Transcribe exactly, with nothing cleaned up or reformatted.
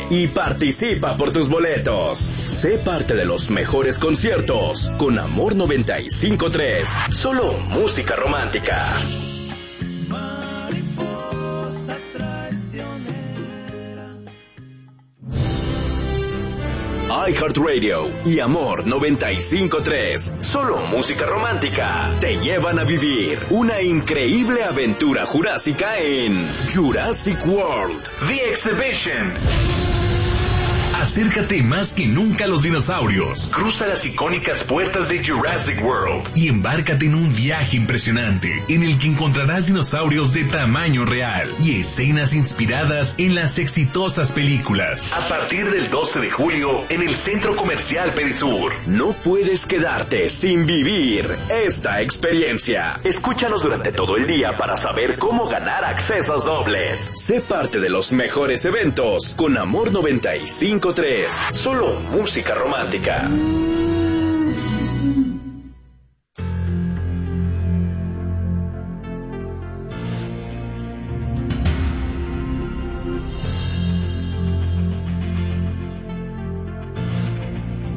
y participa por tus boletos. Sé parte de los mejores conciertos con Amor noventa y cinco punto tres. Solo música romántica. iHeartRadio y Amor noventa y cinco punto tres, solo música romántica, te llevan a vivir una increíble aventura jurásica en Jurassic World, The Exhibition. Acércate más que nunca a los dinosaurios. Cruza las icónicas puertas de Jurassic World y embárcate en un viaje impresionante en el que encontrarás dinosaurios de tamaño real y escenas inspiradas en las exitosas películas. A partir del doce de julio en el Centro Comercial Perisur. No puedes quedarte sin vivir esta experiencia. Escúchanos durante todo el día para saber cómo ganar accesos dobles. Sé parte de los mejores eventos con Amor noventa y cinco punto tres. Solo música romántica.